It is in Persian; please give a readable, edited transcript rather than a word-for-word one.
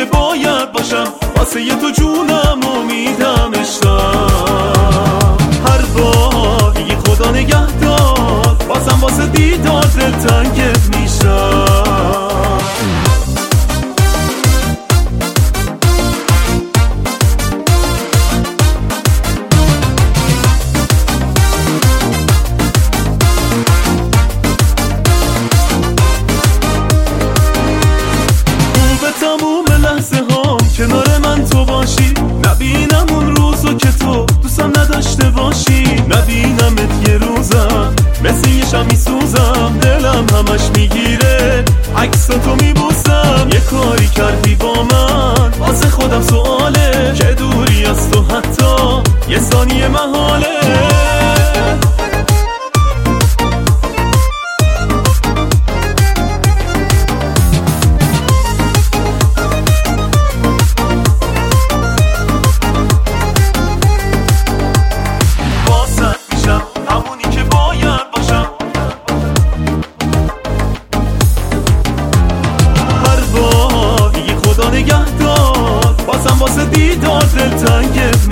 که باید باشم، واسه تو جونم امیدم اشتم. هر بار دیگه خدا نگهدار، بازم واسه دیدار دلتنگت میشم. تموم لحظه ها کنار من تو باشی، نبینم اون روزو که تو دوستم نداشته باشی، نبینمت یه روزم مثل یه شمی سوزم، دلم همش میگیره عکس تو میبوسم. یه کاری کردی با من واسه خودم سواله، که دوری از تو حتی یه ثانیه محاله. نگهدار، بازم واسه دیدار دلتنگت